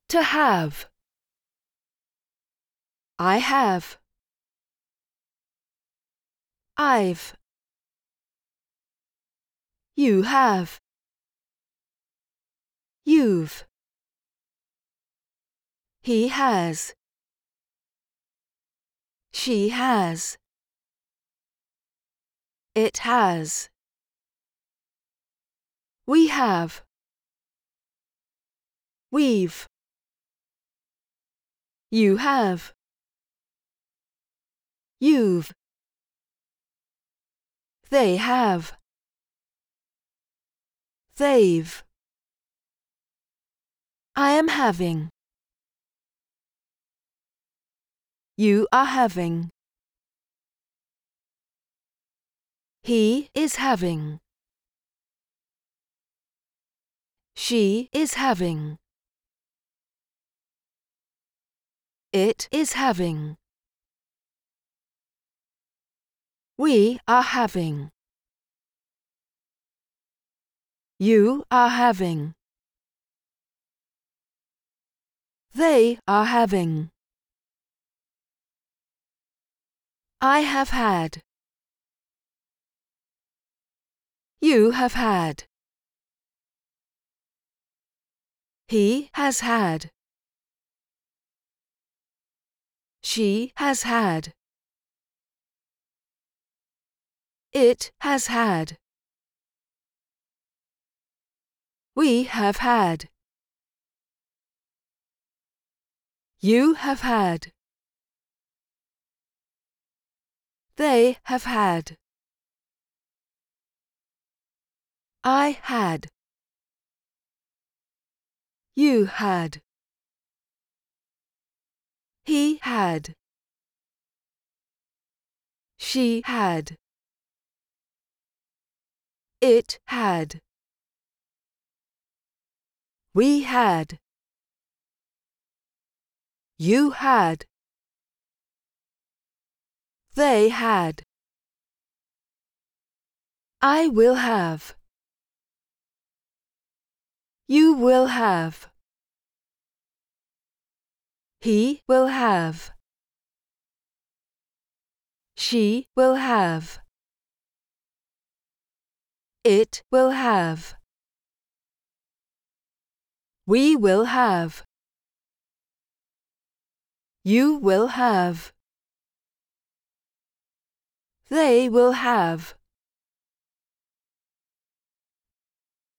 To have. I have. I've. You have. You've. He has. She has. It has. We have. We've. You have. You've. They have. They've. I am having. You are having. He is having. She is having. It is having. We are having. You are having. They are having. I have had. You have had. He has had. She has had. It has had. We have had. You have had. They have had. I had. You had. He had. She had. It had. We had. You had. They had. I will have. You will have. He will have. She will have. It will have. We will have. You will have. They will have.